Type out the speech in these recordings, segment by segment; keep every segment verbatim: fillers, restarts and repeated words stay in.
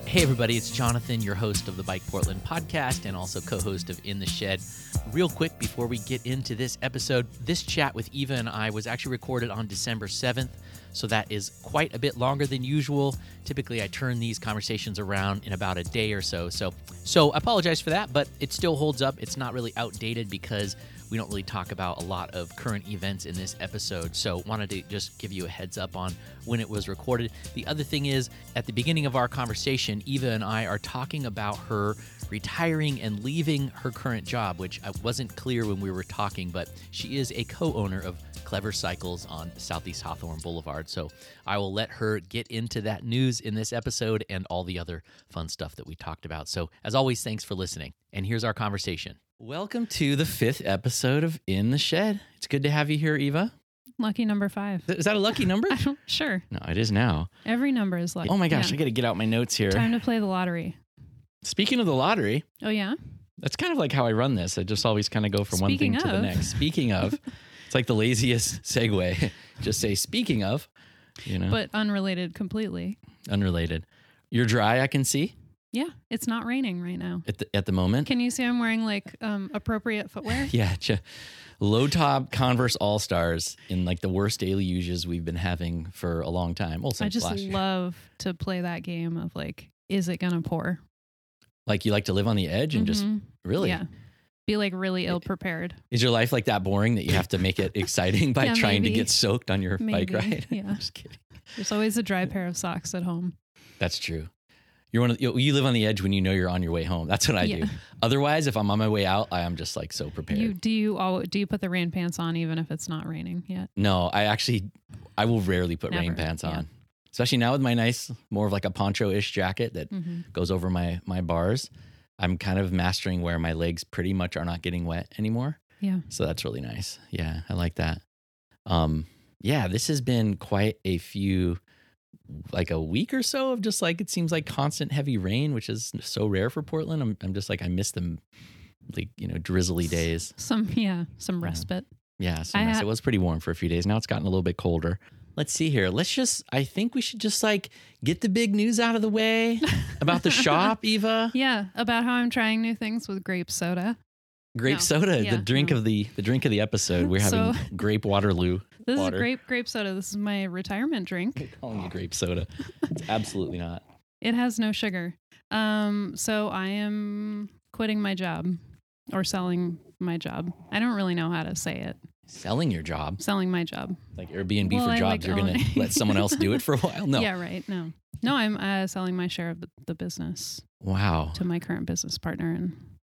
Hey everybody, it's Jonathan, your host of the Bike Portland podcast and also co-host of In the Shed. Real quick, before we get into this episode, this chat with Eva and I was actually recorded on December seventh, so that is quite a bit longer than usual. Typically, I turn these conversations around in about a day or so. So, so I apologize for that, but it still holds up. It's not really outdated because we don't really talk about a lot of current events in this episode. So wanted to just give you a heads up on when it was recorded. The other thing is, at the beginning of our conversation, Eva and I are talking about her retiring and leaving her current job, which I wasn't clear when we were talking, but she is a co-owner of Clever Cycles on Southeast Hawthorne Boulevard. So I will let her get into that news in this episode and all the other fun stuff that we talked about. So as always, thanks for listening. And here's our conversation. Welcome to the fifth episode of In the Shed. It's good to have you here, Eva. Lucky number five. Is that a lucky number? I don't, sure. No, it is now. Every number is lucky. Oh my gosh, Yeah. I got to get out my notes here. Time to play the lottery. Speaking of the lottery, Oh, yeah? that's kind of like how I run this. I just always kind of go from one Speaking thing to the of. next. Speaking of, it's like the laziest segue. Just say, speaking of, you know, But unrelated completely. unrelated. You're dry, I can see, Yeah, it's not raining right now. at the, at the moment. Can you see I'm wearing like um, appropriate footwear? Yeah, ch- low top Converse All Stars in like the worst daily uses we've been having for a long time. Well, I since just last year. love to play that game of like, is it going to pour? Like you like to live on the edge and just Mhm. really. Yeah. Be like really ill prepared. Is your life like that boring that you have to make it exciting by Yeah, trying maybe. to get soaked on your Maybe. bike ride? Yeah. I'm just kidding. There's always a dry pair of socks at home. That's true. You're one of you, you live on the edge when you know you're on your way home. That's what I Yeah. do. Otherwise, if I'm on my way out, I am just like so prepared. You do you all do you put the rain pants on even if it's not raining yet? No, I actually I will rarely put rain Never, pants yeah. on. Especially now with my nice, more of like a poncho-ish jacket that hmm goes over my my bars. I'm kind of mastering where my legs pretty much are not getting wet anymore. Yeah. So that's really nice. Yeah, I like that. Um, yeah, this has been quite a few, like a week or so of just like, it seems like constant heavy rain, which is so rare for Portland. I'm, I'm just like, I miss them, like, you know, drizzly days. Some yeah, some Yeah. respite. Yeah, so I nice. ha- It was pretty warm for a few days. Now it's gotten a little bit colder. Let's see here. Let's just, I think we should just like get the big news out of the way about the shop, Eva. Yeah, about how I'm trying new things with grape soda. Grape No. soda, Yeah, the drink no. of the the drink of the episode. We're having So- grape Waterloo. This Water. is grape grape soda. This is my retirement drink. I'm calling you grape soda. It's absolutely not. It has no sugar. Um, so I am quitting my job or selling my job. I don't really know how to say it. Selling your job, Selling my job. like Airbnb Well, for I jobs, like you're going to owning- let someone else do it for a while? No. Yeah, right. No. No, I'm uh, selling my share of the, the business Wow. to my current business partner and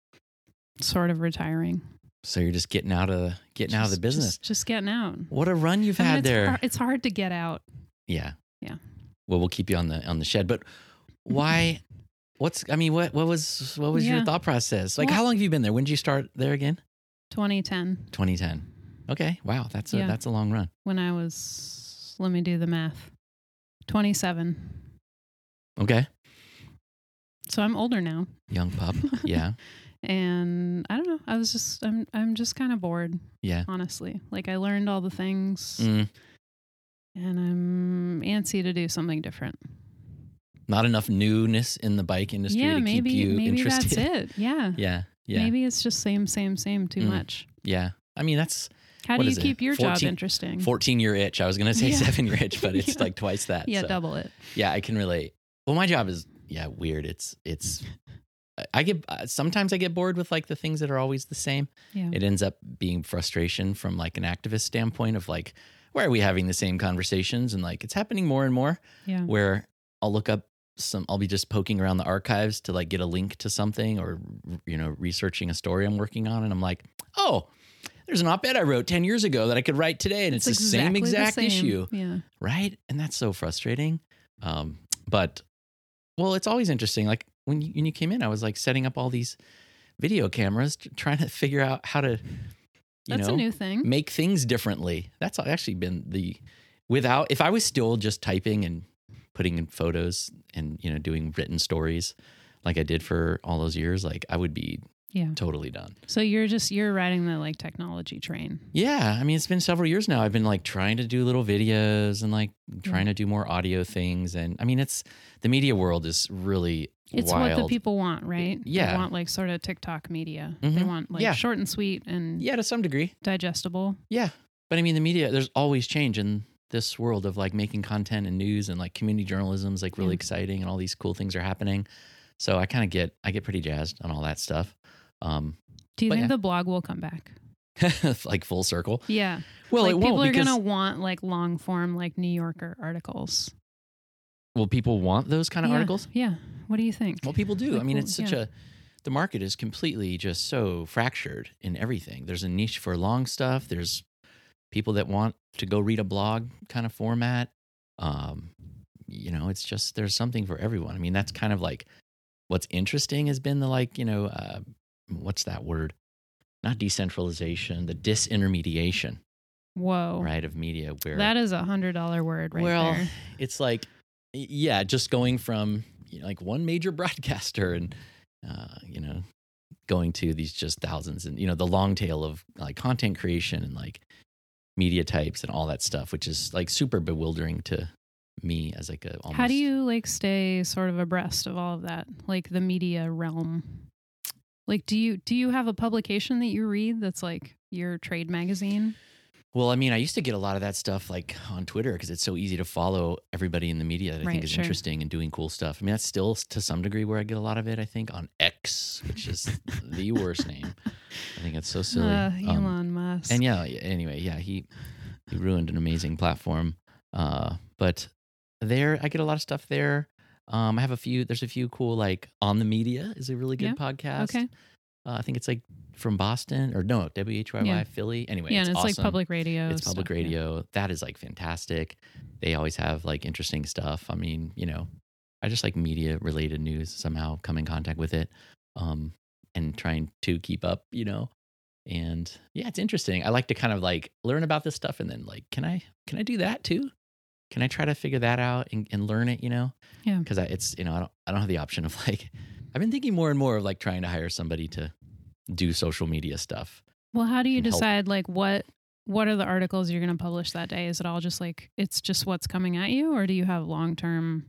sort of retiring. So you're just getting out of getting out of the Just- business. Just, just getting out. What a run you've I mean, had it's there. Hard, it's hard to get out. Yeah. Yeah. Well, we'll keep you on the on the shed, but why? What's I mean, what what was what was your Yeah. thought process? Like, Well- how long have you been there? When did you start there again? twenty ten. twenty ten. Okay. Wow, that's a Yeah. that's a long run. When I was, let me do the math, twenty-seven. Okay. So I'm older now. Young pup. Yeah. And I don't know. I was just, I'm, I'm just kind of bored, Yeah. honestly. Like I learned all the things Mm, and I'm antsy to do something different. not enough newness in the bike industry yeah, to maybe, keep you maybe interested. that's it. Yeah. Yeah. Yeah. Maybe it's just same, same, same too Mm. much. Yeah. I mean, that's How What do you is it? keep your job fourteen interesting? fourteen year itch. I was going to say Yeah. seven year itch, but it's Yeah. like twice that. yeah, so. double it. Yeah, I can relate. Well, my job is, yeah, weird. It's, it's, I- I get, uh, sometimes I get bored with like the things that are always the same. Yeah. It ends up being frustration from like an activist standpoint of like, why are we having the same conversations? And like, it's happening more and more yeah. where I'll look up some, I'll be just poking around the archives to like get a link to something or, you know, researching a story I'm working on. And I'm like, oh, there's an op-ed I wrote ten years ago that I could write today. And it's, the same exactly exact same. issue. Yeah. Right. And that's so frustrating. Um, but well, it's always interesting. Like when you, when you came in, I was like setting up all these video cameras, t- trying to figure out how to, you That's know, a new thing. make things differently. That's actually been the, without, if I was still just typing and putting in photos and, you know, doing written stories like I did for all those years, like I would be Yeah. Totally done. So you're just, you're riding the like technology train. Yeah. I mean, it's been several years now. I've been like trying to do little videos and like trying Yeah. to do more audio things. And I mean, it's the media world is really It's wild. what the people want, right? Yeah. They want like sort of TikTok media. They Mhm. want like Yeah. short and sweet and Yeah, to some degree. digestible. Yeah. But I mean, the media, there's always change in this world of like making content and news, and like community journalism is like really Yeah. exciting, and all these cool things are happening. So I kind of get, I get pretty jazzed on all that stuff. Um, Do you But think yeah. the blog will come back? like full circle. Yeah. Well, like it people won't are because, going to want like long form, like New Yorker articles. well, people want those kind of yeah. articles. Yeah. What do you think? Well, people do. Like, I mean, cool, it's such yeah. a, the market is completely just so fractured in everything. There's a niche for long stuff. There's people that want to go read a blog kind of format. Um, you know, it's just, there's something for everyone. I mean, that's kind of like what's interesting has been the like, you know, uh, what's that word? Not decentralization, the disintermediation, Whoa. right, of media. Where That is a hundred dollar word right well, there. it's like, yeah, just going from you know, like one major broadcaster and, uh, you know, going to these just thousands and, you know, the long tail of like content creation and like media types and all that stuff, which is like super bewildering to me as like a almost. How do you like stay sort of abreast of all of that? Like the media realm? Like, do you, do you have a publication that you read that's like your trade magazine? Well, I mean, I used to get a lot of that stuff like on Twitter because it's so easy to follow everybody in the media that I Right, think is sure. interesting and doing cool stuff. I mean, that's still to some degree where I get a lot of it, I think, on X, which is the worst name. I think it's so silly. Uh, Um, Elon Musk. and yeah, anyway, yeah, he he ruined an amazing platform. Uh, but there, I get a lot of stuff there. Um, I have a few, there's a few cool, like On the Media is a really good Yeah, podcast. okay. Uh, I think it's like from Boston or no, W H Y Y Yeah. Philly. Anyway, yeah, it's and it's awesome. like public radio. It's public stuff, yeah. radio. That is like fantastic. They always have like interesting stuff. I mean, you know, I just like media related news, somehow come in contact with it, um, and trying to keep up, you know. And yeah, it's interesting. I like to kind of like learn about this stuff and then like, can I can I do that too? Can I try to figure that out and, and learn it, you know? Yeah. Because it's, you know, I don't I don't have the option of like, I've been thinking more and more of like trying to hire somebody to do social media stuff. Well, how do you can help. decide like what what are the articles you're going to publish that day? Is it all just like it's just what's coming at you, or do you have long term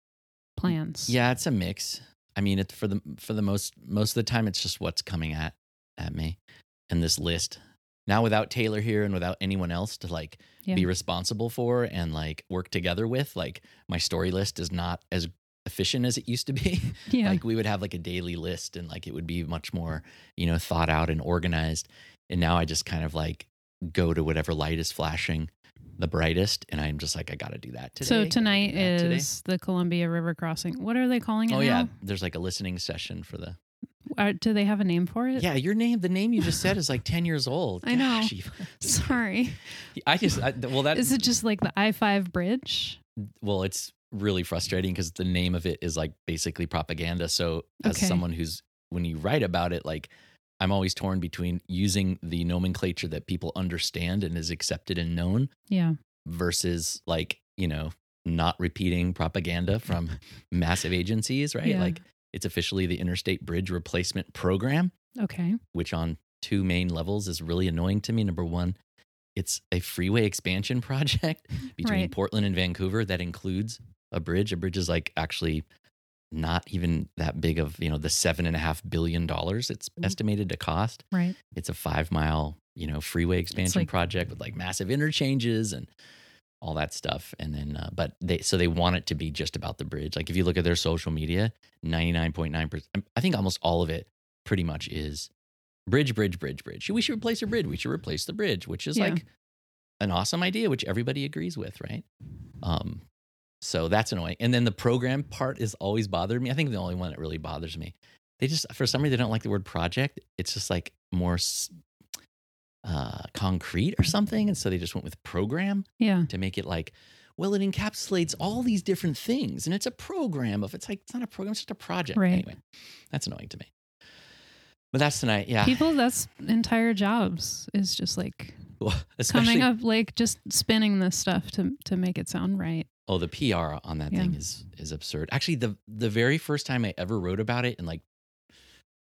plans? Yeah, it's a mix. I mean, it, for the for the most most of the time, it's just what's coming at at me, and this list. Now, without Taylor here and without anyone else to like Yeah. be responsible for and like work together with, like my story list is not as efficient as it used to be. Yeah. Like we would have like a daily list, and like it would be much more, you know, thought out and organized. And now I just kind of like go to whatever light is flashing the brightest, and I'm just like, I got to do that today. So gotta tonight do that today. is the Columbia River crossing. What are they calling it Oh now? yeah, there's like a listening session for the. Are, do they have a name for it? Yeah, your name, the name you just said is like ten years old. I know. Gosh, Eva. Sorry. I just, I, well, that, Is it just like the I five bridge? well, it's really frustrating because the name of it is like basically propaganda. So as Okay. someone who's, when you write about it, like I'm always torn between using the nomenclature that people understand and is accepted and known Yeah. versus like, you know, not repeating propaganda from massive agencies, right? Yeah. Like it's officially the Interstate Bridge Replacement Program, Okay. which on two main levels is really annoying to me. Number one, it's a freeway expansion project between Right. Portland and Vancouver that includes a bridge. A bridge is like actually not even that big of, you know, the seven and a half billion dollars it's Mhm. estimated to cost. Right. It's a five mile, you know, freeway expansion like- project with like massive interchanges and all that stuff. And then, uh, but they, so they want it to be just about the bridge. Like if you look at their social media, ninety-nine point nine percent, I think almost all of it pretty much is bridge, bridge, bridge, bridge. We should replace a bridge. We should replace the bridge, which is Yeah. like an awesome idea, which everybody agrees with, right? Um, so that's annoying. And then the program part is always bothered me. I think the only one that really bothers me. They just, for some reason, they don't like the word project. It's just like more s- uh, concrete or something. And so they just went with program Yeah. to make it like, well, it encapsulates all these different things. And it's a program of, it's like, it's not a program, it's just a project. Right. Anyway, that's annoying to me. But that's tonight. Yeah. People, that's entire jobs is just like Well, especially, coming up, like just spinning this stuff to to make it sound right. oh, the P R on that Yeah. thing is is absurd. Actually, the the very first time I ever wrote about it in like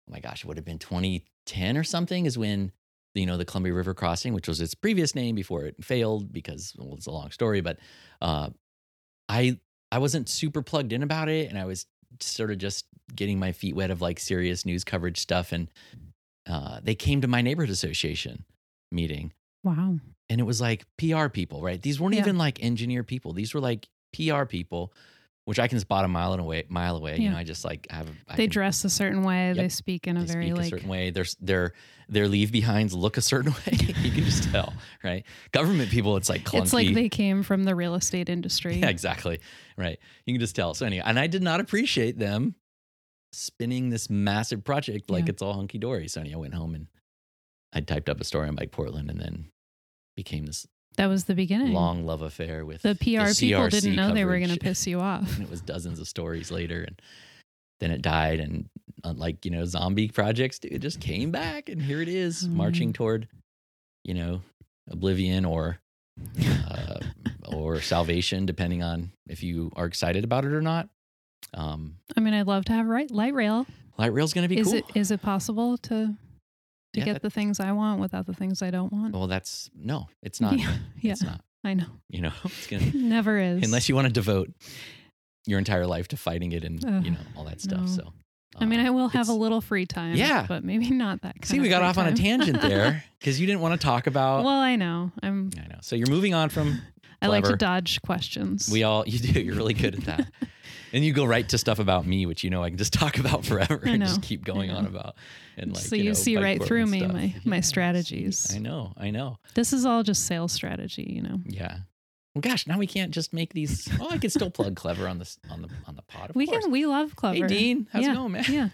oh my gosh, it would have been twenty ten or something is when, you know, the Columbia River Crossing, which was its previous name before it failed because, well, it's a long story, but uh, I I wasn't super plugged in about it, and I was sort of just getting my feet wet of like serious news coverage stuff, and uh, they came to my neighborhood association meeting. Wow. And it was like P R people, right? These weren't Yeah. even like engineer people. These were like P R people, which I can spot a mile away. Mile away, you Yeah. know. I just like have. I They can, dress a certain way. Yep. They speak in a they very speak like a certain way. Their their their leave behinds look a certain way. You can just tell, right? Government people, it's like clunky. it's like they came from the real estate industry. Yeah, exactly. Right. You can just tell. So anyway, and I did not appreciate them spinning this massive project like Yeah. it's all hunky dory. So anyway, I went home and I typed up a story on Bike Portland, and then became this That was the beginning. long love affair with the P R people C R C didn't know they were going to coverage. piss you off. And it was dozens of stories later, and then it died. And unlike, you know, zombie projects, it just came back, and here it is, Mm. marching toward, you know, oblivion or uh, or salvation, depending on if you are excited about it or not. Um, I mean, I'd love to have right light rail. light rail's going to be Is cool. it is it possible to to Yeah, get that- the things I want without the things I don't want? well, that's no, it's not. Yeah, yeah. It's not. I know. You know, it's gonna Never is. unless you want to devote your entire life to fighting it and Ugh, you know all that stuff. no. So, I mean, uh, I will have a it's- little free time. Yeah. But maybe not that kind See, of we got free off on a time. tangent there because you didn't want to talk about. Well, I know. I'm I know. So you're moving on from. I like to Clever. dodge questions. We all you do. You're really good at that. And you go right to stuff about me, which you know I can just talk about forever I and know. just keep going I on know. about. And like So you, you know, see Bike right through Portland me, stuff. my- my Yeah, strategies. see, I know. I know. This is all just sales strategy, you know. Yeah. Well, gosh, now we can't just make these. Oh, I can still plug Clever on this on the on the pod. Of we course. can. We love Clever. Hey, Dean, how's Yeah, it going, man? yeah.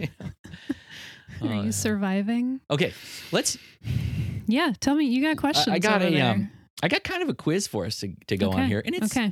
Are Oh, you surviving? okay, let's. Yeah. Tell me. You got questions? I, I got over a there. um, I got kind of a quiz for us to, to go on Okay, here, and it's okay.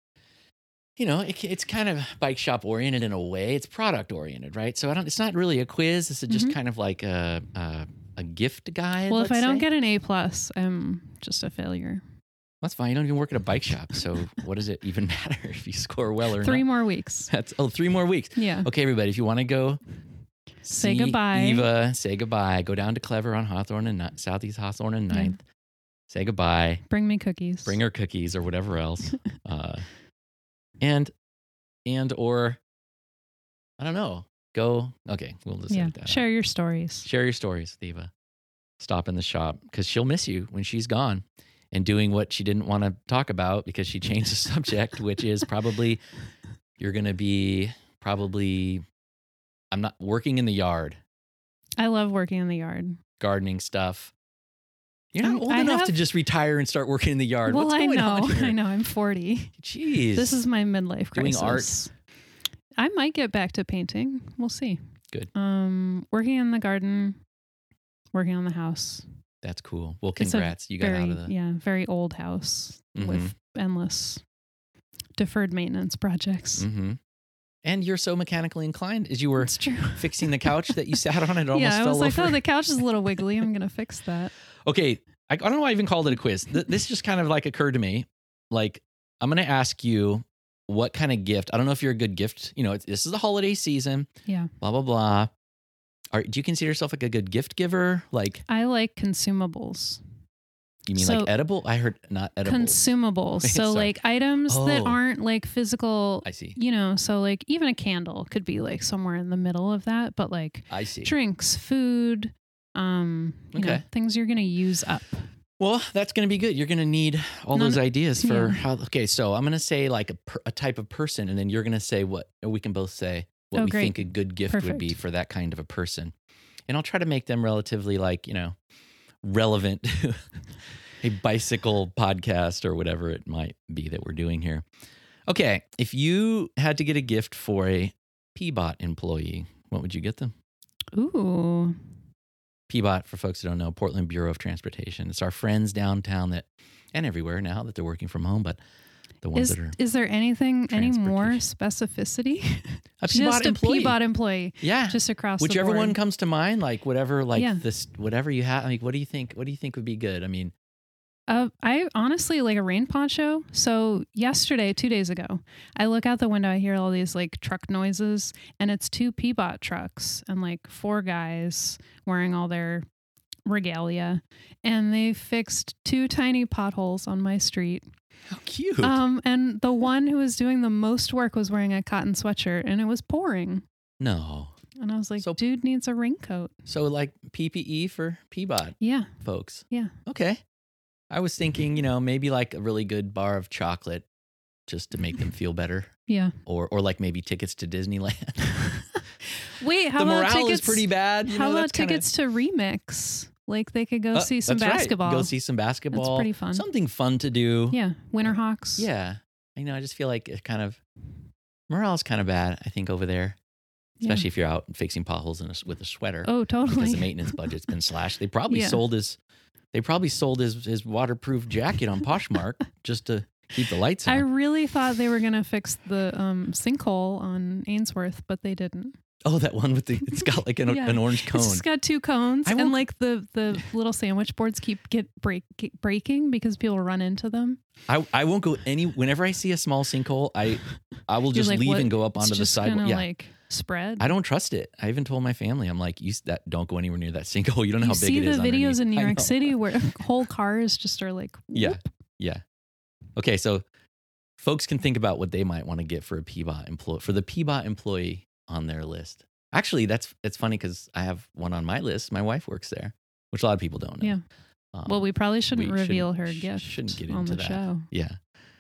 you know it, it's kind of bike shop oriented in a way. It's product oriented, right? So I don't. It's not really a quiz. This is just Mhm. kind of like a a, a gift guide. Well, if let's I don't say. get an A plus, I'm just a failure. That's fine. You don't even work at a bike shop, so what does it even matter if you score well or Three not? more weeks. That's oh, three more weeks. Yeah. Okay, everybody, if you want to go Say see goodbye. Eva, say goodbye. Go down to Clever on Hawthorne and Ni- Southeast Hawthorne and Yeah. Ninth. Say goodbye. Bring me cookies. Bring her cookies or whatever else. uh, and and or I don't know. Go. Okay, we'll just Yeah. edit that Share out. your stories. Share your stories, with Eva. Stop in the shop because she'll miss you when she's gone and doing what she didn't want to talk about because she changed the subject, which is probably you're going to be probably. I'm not working in the yard, I love working in the yard. gardening stuff. You're not I'm- old I enough have- to just retire and start working in the yard. Well, What's I going know. on here? I know. I'm forty. Jeez. This is my midlife Doing crisis. art? I might get back to painting. We'll see. Good. Um, working in the garden, working on the house. That's cool. Well, It's a congrats. You got very, out of the. yeah, very old house Mhm. with endless deferred maintenance projects. Mm-hmm. And you're so mechanically inclined as you were It's true. fixing the couch that you sat on. It almost yeah, I fell was like, over. oh, the couch is a little wiggly. I'm gonna fix that. Okay. I, I don't know why I even called it a quiz. Th- This just kind of like occurred to me. Like, I'm going to ask you what kind of gift. I don't know if you're a good gift. You know, it's, this is the holiday season, Yeah, blah, blah, blah. Are, do you consider yourself like a good gift giver? Like, I like consumables. you mean So- like edible? I heard not edible. Consumables. So Sorry. like items that Oh. aren't like physical. I see. You know, so like even a candle could be like somewhere in the middle of that, but like I see. drinks, food, um, you know, Okay. things you're gonna use up. Well, that's going to be good. You're going to need all None- those ideas for yeah. how. Okay, so I'm going to say like a, per, a type of person, and then you're going to say what, or we can both say what Oh, we great. think a good gift would be Perfect. for that kind of a person. And I'll try to make them relatively like, you know, relevant to a bicycle podcast or whatever it might be that we're doing here. Okay, if you had to get a gift for a P B O T employee, what would you get them? Ooh. P B O T, for folks who don't know, Portland Bureau of Transportation. It's our friends downtown that, and everywhere now that they're working from home, but the ones Is that are is there anything any more Transportation. specificity? a P B O T Just a employee. P B O T employee, Yeah, just across whichever the board. one comes to mind, like whatever, like Yeah. this, whatever you have. Like, what do you think? What do you think would be good? I mean, Uh, I honestly like a rain poncho. So yesterday, two days ago, I look out the window, I hear all these like truck noises, and it's two Peabot trucks and like four guys wearing all their regalia, and they fixed two tiny potholes on my street. How cute. Um, and the one who was doing the most work was wearing a cotton sweatshirt, and it was pouring. No. And I was like, So- dude needs a raincoat. So like P P E for Peabot Yeah, folks. yeah. Okay. I was thinking, you know, maybe like a really good bar of chocolate just to make them feel better. Yeah. Or or like maybe tickets to Disneyland. Wait, how the about morale tickets? is pretty bad. You how know, about that's kinda- tickets to Remix? Like they could go Uh, see some that's right. basketball. Go see some basketball. That's pretty fun. Something fun to do. Yeah, Winterhawks. Yeah. I know. I just feel like it kind of morale's kind of bad, I think, over there. Yeah. Especially if you're out fixing potholes in a, with a sweater. Oh, Because totally. the maintenance budget's been slashed. They probably Yeah. sold his they probably sold his, his waterproof jacket on Poshmark just to keep the lights on. I really thought they were gonna fix the um, sinkhole on Ainsworth, but they didn't. Oh, that one with the it's got like an, Yeah. an orange cone. It's just got two cones, I and won't- like the the little sandwich boards keep get break get breaking because people run into them. I, I won't go any whenever I see a small sinkhole, I I will You're just like, leave what? and go up It's onto the just sidewalk. gonna Yeah. like spread. I don't trust it. I even told my family, I'm like, you s- that don't go anywhere near that sinkhole. You don't know you how big see it the is. videos underneath. in New I York know. City where whole cars just are like, Yeah. whoop. Yeah. Okay, so folks can think about what they might want to get for a Peabot employee for the Peabot employee on their list. Actually, that's it's funny because I have one on my list. My wife works there, which a lot of people don't know. Yeah. Um, Well, we probably shouldn't we reveal shouldn't- her sh- gift shouldn't get on into the that. show. yeah.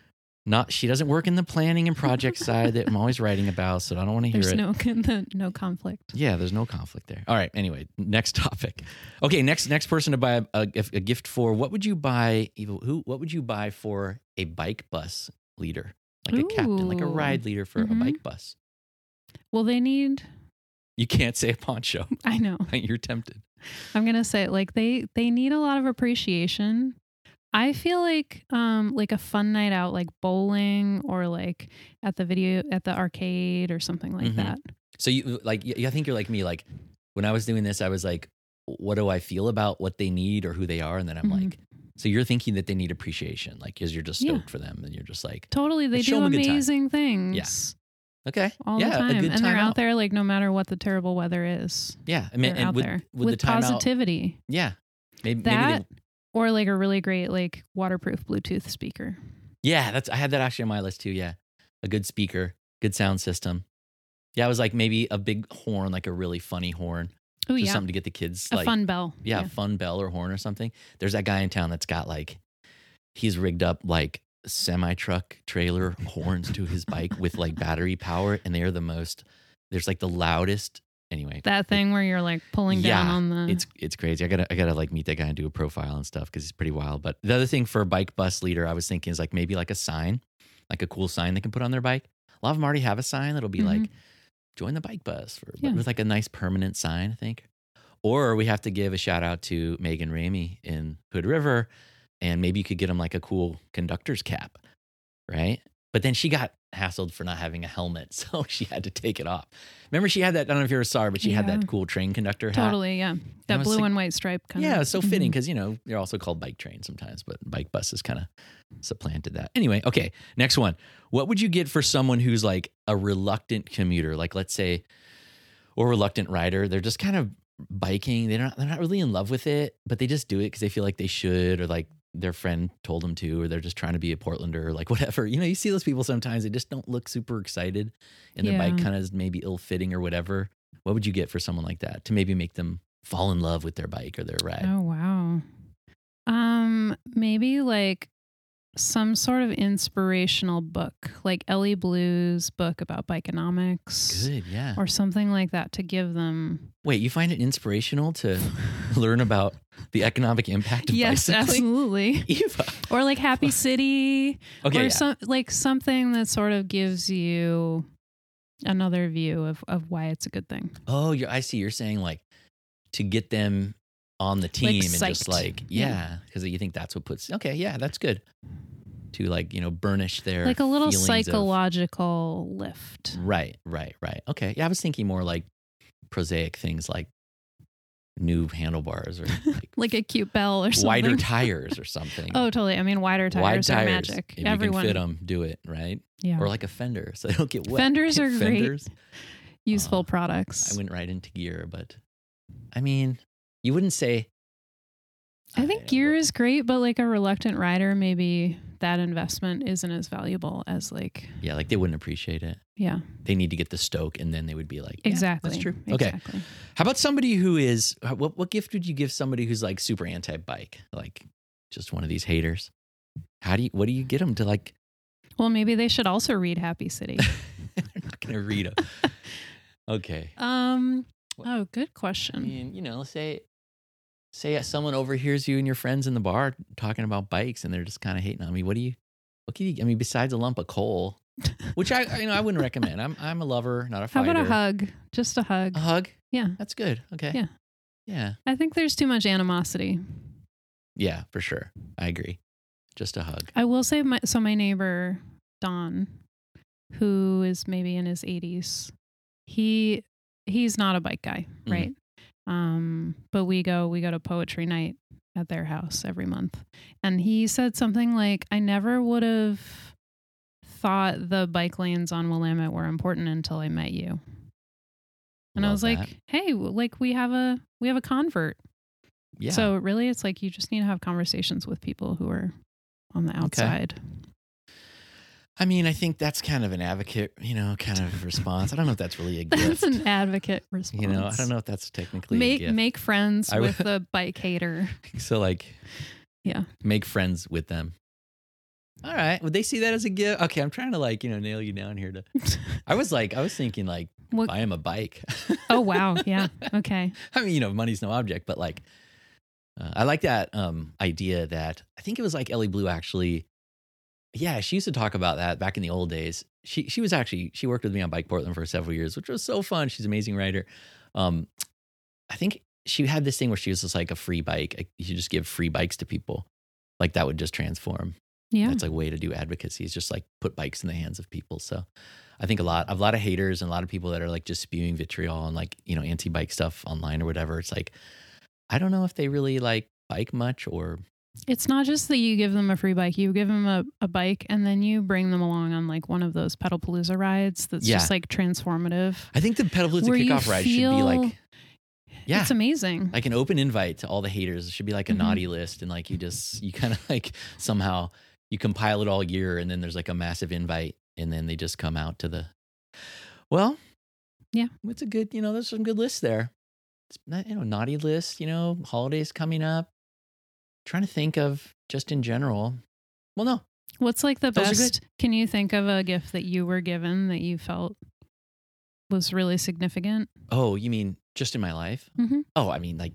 Not she doesn't work in the planning and project side that I'm always writing about, so I don't want to hear There's it. no no, no conflict. Yeah, there's no conflict there. All right. Anyway, next topic. Okay, next next person to buy a, a, a gift for. What would you buy? Who? What would you buy for a bike bus leader, like a captain, like a Ooh. ride leader for Mhm. a bike bus? Well, they need. You can't say a poncho. I know. You're tempted. I'm gonna say like they they need a lot of appreciation. I feel like um like a fun night out, like bowling or like at the video at the arcade or something like Mhm. that. So you like? y- I think you're like me. Like when I was doing this, I was like, what do I feel about what they need or who they are? And then I'm Mhm. like, so you're thinking that they need appreciation, like because you're just Yeah. stoked for them, and you're just like, Totally, they Let's show do 'em a good time. amazing things. okay, All yeah, the time, a good and they're time out there like no matter what the terrible weather is. Yeah, I mean, They're and out with, there with, with the timeout, positivity. yeah, maybe, That maybe they, or like a really great like waterproof Bluetooth speaker. yeah, that's I had that actually on my list too. Yeah, a good speaker, good sound system. Yeah, I was like maybe a big horn, like a really funny horn, Oh just yeah, something to get the kids a like fun bell. yeah, fun bell or horn or something. There's that guy in town that's got like he's rigged up like semi truck trailer horns to his bike with like battery power, and they are the most. There's like the loudest. Anyway, That thing where you're like pulling down Yeah, on the. it's it's crazy. I gotta I gotta like meet that guy and do a profile and stuff because he's pretty wild. But the other thing for a bike bus leader, I was thinking is like maybe like a sign, like a cool sign they can put on their bike. A lot of them already have a sign that'll be Mhm. like, join the bike bus for Yeah. with like a nice permanent sign, I think. Or we have to give a shout out to Megan Ramey in Hood River, and maybe you could get them like a cool conductor's cap, right? But then she got hassled for not having a helmet, so she had to take it off. Remember, she had that. I don't know if you ever saw her, but she had Yeah. that cool train conductor hat. Totally, yeah. I That was blue like- and white stripe kind of. Yeah, it's so fitting because, you know, they're also called bike trains sometimes, but bike buses kind of supplanted that. Anyway, okay, next one. What would you get for someone who's like a reluctant commuter, like let's say, or reluctant rider? They're just kind of biking. They're not, they're not really in love with it, but they just do it because they feel like they should, or like their friend told them to, or they're just trying to be a Portlander, or like whatever. You know, you see those people sometimes, they just don't look super excited and their bike Yeah. kind of is maybe ill-fitting or whatever. What would you get for someone like that to maybe make them fall in love with their bike or their ride? Oh wow. Um, maybe like some sort of inspirational book, like Ellie Blue's book about bikeonomics, Good, yeah. or something like that, to give them. Wait, you find it inspirational to learn about the economic impact of Yes, bicycling? absolutely. Eva. Or like Happy City, Okay, or yeah. some like something that sort of gives you another view of of why it's a good thing. Oh, you're, I see. You're saying like to get them on the team and just psyched. like, yeah, because you think that's what puts, okay, yeah, that's good. To like, you know, burnish their Like a little feelings of- psychological lift. right, right, right. Okay. Yeah, I was thinking more like prosaic things like new handlebars or like, like a cute bell or something. wider tires or something. Oh, totally. I mean, wider tires Wide are tires. magic. If Everyone you can fit them, do it, right? Yeah. Or like a fender so they don't get wet. Fenders are Fenders. great. Useful Uh, products. I went right into gear, but I mean, you wouldn't say. I think gear is great, but like a reluctant rider, maybe that investment isn't as valuable as like. Yeah, like they wouldn't appreciate it. Yeah. They need to get the stoke, and then they would be like, yeah, Exactly. that's true. Exactly. Okay. How about somebody who is? What what gift would you give somebody who's like super anti-bike, like just one of these haters? How do you? What do you get them to like? Well, maybe they should also read Happy City. They're not going to read them. Okay. Um. Oh, good I question. mean, you know, say say someone overhears you and your friends in the bar talking about bikes, and they're just kind of hating on me. What do you? What can you? I mean, besides a lump of coal, which I you know I wouldn't recommend. I'm I'm a lover, not a How fighter. about a hug? Just a hug. A hug? Yeah. That's good. Okay. Yeah. Yeah. I think there's too much animosity. Yeah, for sure. I agree. Just a hug. I will say, my so my neighbor Don, who is maybe in his eighties, he he's not a bike guy, Mhm. right? Um, but we go we go to poetry night at their house every month, and he said something like, "I never would have thought the bike lanes on Willamette were important until I met you." And I Love was like, that. "Hey, like we have a we have a convert." Yeah. So really, it's like you just need to have conversations with people who are on the outside. I mean, I think that's kind of an advocate, you know, kind of response. I don't know if that's really a gift. That's an advocate response. You know, I don't know if that's technically a Make gift. make friends I with would- the bike hater. So like, Yeah. make friends with them. All right. Would they see that as a gift? Okay, I'm trying to like, you know, nail you down here to. I was like, I was thinking like, What- buy him a bike. Oh wow. Yeah. Okay. I mean, you know, money's no object, but like, uh, I like that um, idea that I think it was like Ellie Blue actually. Yeah, she used to talk about that back in the old days. She she was actually she worked with me on Bike Portland for several years, which was so fun. She's an amazing writer. Um, I think she had this thing where she was just like a free bike. Like, you should just give free bikes to people, like that would just transform. Yeah. That's a way to do advocacy. Is just like put bikes in the hands of people. So I think a lot, a lot of haters and a lot of people that are like just spewing vitriol and like, you know, anti-bike stuff online or whatever. It's like, I don't know if they really like bike much or. It's not just that you give them a free bike. You give them a, a bike and then you bring them along on like one of those Pedalpalooza rides that's Yeah. just like transformative. I think the Pedalpalooza Where you kickoff ride should be feel- like, yeah, It's amazing. like an open invite to all the haters. It should be like a Mhm. naughty list. And like, you just, you kind of like somehow you compile it all year and then there's like a massive invite and then they just come out to the, well, Yeah. It's a good, you know, there's some good lists there. It's not, you know, naughty list, you know, holidays coming up. Trying to think of just in general. Well, no. What's like the Those are best? Can you think of a gift that you were given that you felt was really significant? Oh, you mean just in my life? Mhm. Oh, I mean, like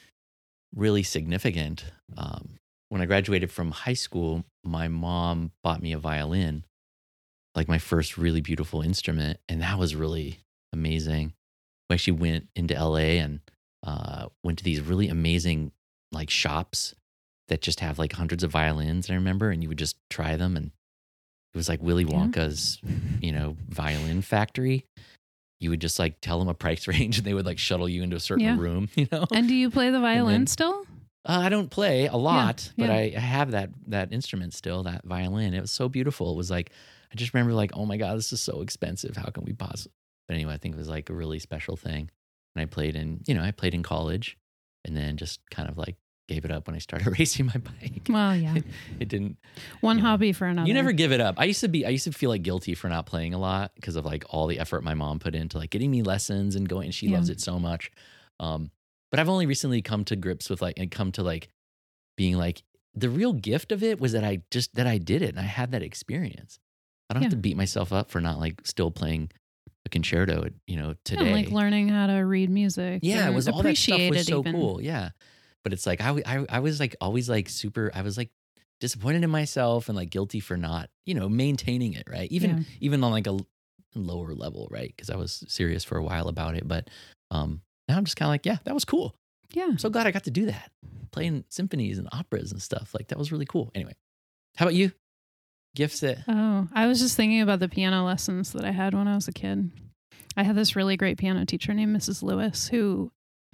really significant. Um, when I graduated from high school, my mom bought me a violin, like my first really beautiful instrument. And that was really amazing. We actually went into L A and uh, went to these really amazing like shops that just have like hundreds of violins, I remember, and you would just try them. And it was like Willy Yeah. Wonka's, you know, violin factory. You would just like tell them a price range and they would like shuttle you into a certain Yeah. room, you know? And do you play the violin then- still? Uh, I don't play a lot, but yeah. I, I have that that instrument still, that violin. It was so beautiful. It was like, I just remember like, oh my God, this is so expensive. How can we possibly? But anyway, I think it was like a really special thing. And I played in, you know, I played in college and then just kind of like gave it up when I started racing my bike. Well, yeah. It didn't. One you know, hobby for another. You never give it up. I used to be, I used to feel like guilty for not playing a lot because of like all the effort my mom put into like getting me lessons and going, and she Yeah. loves it so much. Um, but I've only recently come to grips with like, and come to like being like, the real gift of it was that I just, that I did it and I had that experience. I don't have Yeah. to beat myself up for not like still playing a concerto, you know, today. Yeah, like learning how to read music. Yeah, it and was all that stuff appreciate was it so even. cool. Yeah. But it's like, I, w- I, I was like, always like super, I was like disappointed in myself and like guilty for not, you know, maintaining it. Right. Even, Yeah. even on like a l- lower level. Right. Cause I was serious for a while about it. But um, now I'm just kind of like, yeah, that was cool. Yeah. I'm so glad I got to do that. Playing symphonies and operas and stuff. Like that was really cool. Anyway, how about you? Gifts that, Oh, I was just thinking about the piano lessons that I had when I was a kid. I had this really great piano teacher named Missus Lewis who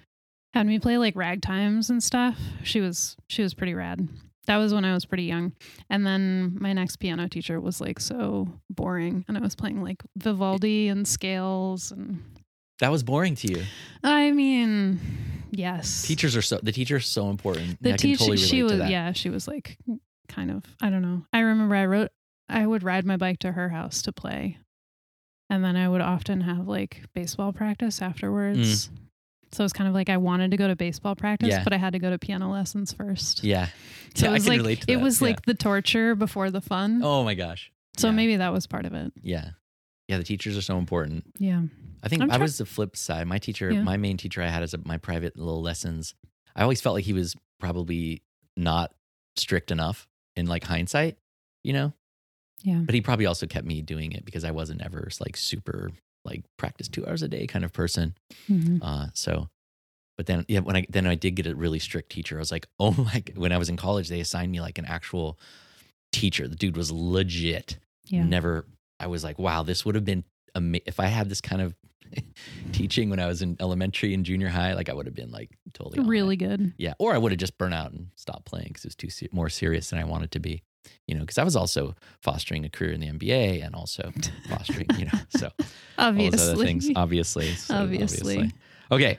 Had me play like ragtimes and stuff. She was she was pretty rad. That was when I was pretty young. And then my next piano teacher was like so boring, and I was playing like Vivaldi and scales and That was boring to you. I mean, yes. Teachers are so the teacher's so important. The I can teacher totally relate she was to that. yeah, she was like kind of I don't know. I remember I wrote I would ride my bike to her house to play. And then I would often have like baseball practice afterwards. Mm. So it was kind of like I wanted to go to baseball practice, yeah. but I had to go to piano lessons first. Yeah. So yeah, it was I can like relate to that. it was yeah. like the torture before the fun. Oh my gosh. So yeah. maybe that was part of it. Yeah. Yeah, the teachers are so important. Yeah. I think I'm I try- was the flip side. My teacher, Yeah. my main teacher I had as a, my private little lessons, I always felt like he was probably not strict enough in like hindsight, you know? Yeah. But he probably also kept me doing it because I wasn't ever like super like practice two hours a day kind of person. Mm-hmm. Uh, so, but then, yeah, when I, then I did get a really strict teacher. I was like, oh my, when I was in college, they assigned me like an actual teacher. The dude was legit. Yeah. Never, I was like, wow, this would have been, ama- if I had this kind of teaching when I was in elementary and junior high, like I would have been like totally on really it. good. Yeah. Or I would have just burnt out and stopped playing because it was too se- more serious than I wanted to be, you know, because I was also fostering a career in the N B A and also fostering, you know, so obviously. all those other things, obviously. So obviously. obviously. Okay.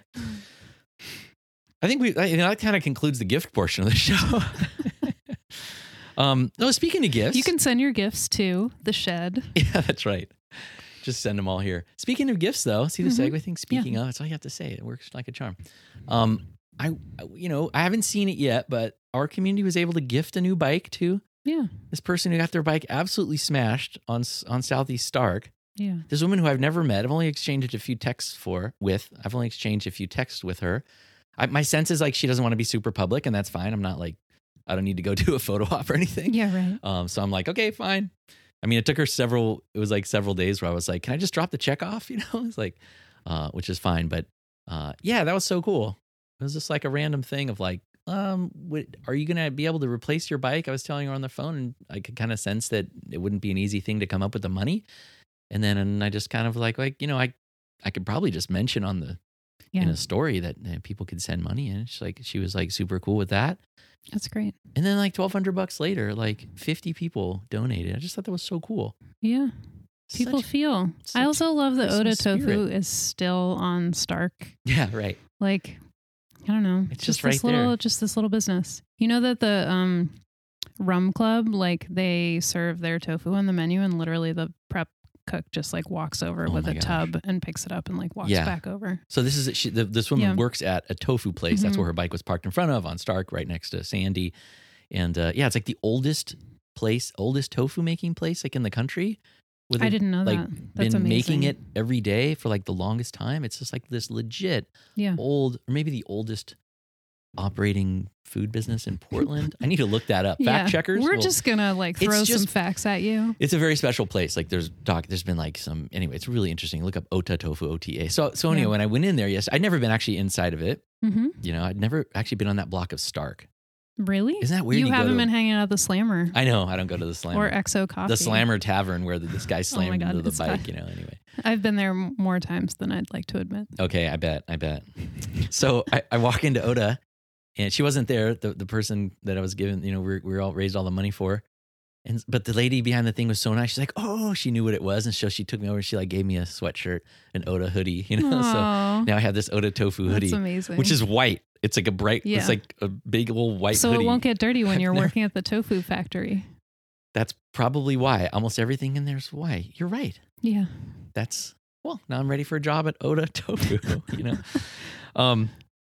I think we, you know, that kind of concludes the gift portion of the show. um, no, speaking of gifts. You can send your gifts to the shed. Yeah, that's right. Just send them all here. Speaking of gifts, though, see the Mm-hmm. segue thing? Speaking yeah. of, that's all you have to say. It works like a charm. Um, I, you know, I haven't seen it yet, but our community was able to gift a new bike to Yeah. this person who got their bike absolutely smashed on on Southeast Stark. Yeah. This woman who I've never met. I've only exchanged a few texts for with. I've only exchanged a few texts with her. I, my sense is like she doesn't want to be super public, and that's fine. I'm not like, I don't need to go do a photo op or anything. Yeah, right. Um, so I'm like, okay, fine. I mean, it took her several, it was like several days where I was like, can I just drop the check off? You know, it's like, uh, which is fine. But uh, yeah, that was so cool. It was just like a random thing of like, um, what, are you going to be able to replace your bike? I was telling her on the phone, and I could kind of sense that it wouldn't be an easy thing to come up with the money. And then and I just kind of like, like, you know, I, I could probably just mention on the, Yeah. in a story that uh, people could send money in. She's like, she was like super cool with that. That's great. And then like twelve hundred bucks later, like fifty people donated. I just thought that was so cool. Yeah. People Such- feel. such I also love that Oda Christmas Tofu spirit. is still on Stark. Yeah, right. Like, I don't know. It's just this right little, there. Just this little business. You know that the um, Rum Club, like they serve their tofu on the menu, and literally the prep cook just like walks over Oh with my a gosh. tub and picks it up and like walks Yeah. back over. So this is she, the, this woman Yeah. works at a tofu place. That's Mhm. where her bike was parked in front of on Stark, right next to Sandy. And uh, yeah, it's like the oldest place, oldest tofu making place like in the country. With I a- didn't know like that. That's been amazing. making it every day for like the longest time. It's just like this legit Yeah. old, or maybe the oldest operating food business in Portland. I need to look that up. Fact yeah. checkers. We're will- just gonna like It's throw some just- facts at you. It's a very special place. Like there's doc, there's been like some, anyway, it's really interesting. Look up Ota Tofu, O T A. So, so anyway, Yeah. when I went in there, yes, I'd never been actually inside of it. Mm-hmm. You know, I'd never actually been on that block of Stark. Really? Isn't that weird? You go haven't to- been hanging out at the Slammer I know. I don't go to the Slammer. or X O Coffee. the Slammer Tavern where the, this guy slammed God, into the it's bike, got- you know, anyway. I've been there m- more times than I'd like to admit. Okay, I bet. I bet. So I, I walk into Oda and she wasn't there, the, the person that I was giving, you know, we we all raised all the money for. And but the lady behind the thing was so nice. She's like, oh, she knew what it was. And so she took me over and she like gave me a sweatshirt, an Oda hoodie, you know. So Aw, now I have this Oda Tofu hoodie, that's amazing. which is white. It's like a bright, Yeah. it's like a big old white so hoodie. it won't get dirty when I've you're never- working at the tofu factory. That's probably why. Almost everything in there is white. You're right. Yeah. That's, well, now I'm ready for a job at Oda Tofu, you know. Um,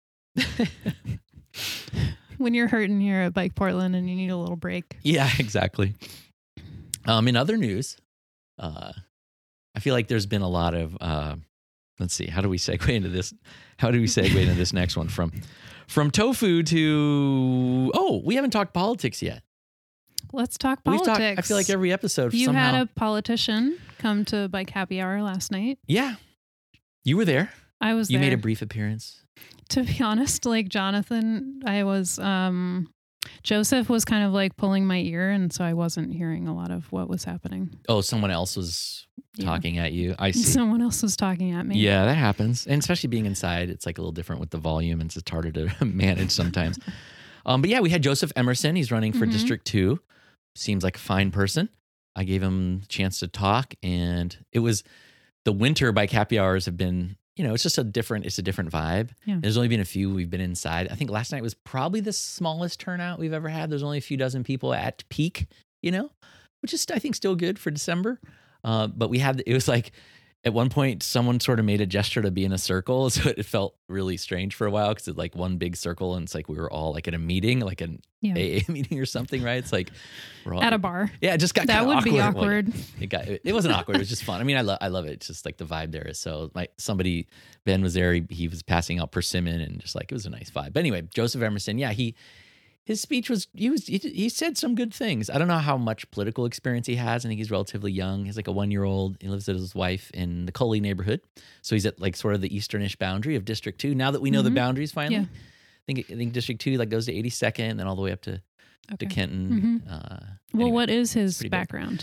When you're hurting here at Bike Portland and you need a little break. yeah, exactly. Um, in other news, uh, I feel like there's been a lot of, uh, let's see, how do we segue into this? How do we segue into this next one? From, from tofu to, oh, we haven't talked politics yet. Let's talk We've politics. talked, I feel like every episode you somehow. had a politician come to Bike Happy Hour last night. Yeah. You were there. I was You there. made a brief appearance. To be honest, like Jonathan, I was, um, Joseph was kind of like pulling my ear. And so I wasn't hearing a lot of what was happening. Oh, someone else was Yeah. talking at you. I see. Someone else was talking at me. Yeah, that happens. And especially being inside, it's like a little different with the volume, and it's just harder to manage sometimes. um, but yeah, we had Joseph Emerson. He's running for Mhm. District two. Seems like a fine person. I gave him a chance to talk, and it was the winter bike happy hours have been, you know, it's just a different, it's a different vibe. Yeah. There's only been a few. We've been inside. I think last night was probably the smallest turnout we've ever had. There's only a few dozen people at peak, you know, which is, I think, still good for December. Uh, but we had, it was like, at one point, someone sort of made a gesture to be in a circle. So it felt really strange for a while because it's like one big circle and it's like we were all like at a meeting, like an Yeah. A A meeting or something, right? It's like we're all At a bar. Yeah, it just got That kinda would awkward. be Like, awkward. it got it, it wasn't awkward. It was just fun. I mean, I love I love it. It's just like the vibe there is so like somebody Ben was there. He, he was passing out persimmon and just like it was a nice vibe. But anyway, Joseph Emerson, yeah, he his speech was he was he, he said some good things. I don't know how much political experience he has. I think he's relatively young. He's like a one year old. He lives with his wife in the Coley neighborhood, so he's at like sort of the easternish boundary of District Two. Now that we know the Mhm. boundaries, finally, Yeah. I think I think District Two like goes to eighty-second, and then all the way up to Okay. to Kenton. Mhm. Uh, Well, anyway, what is his pretty big. background?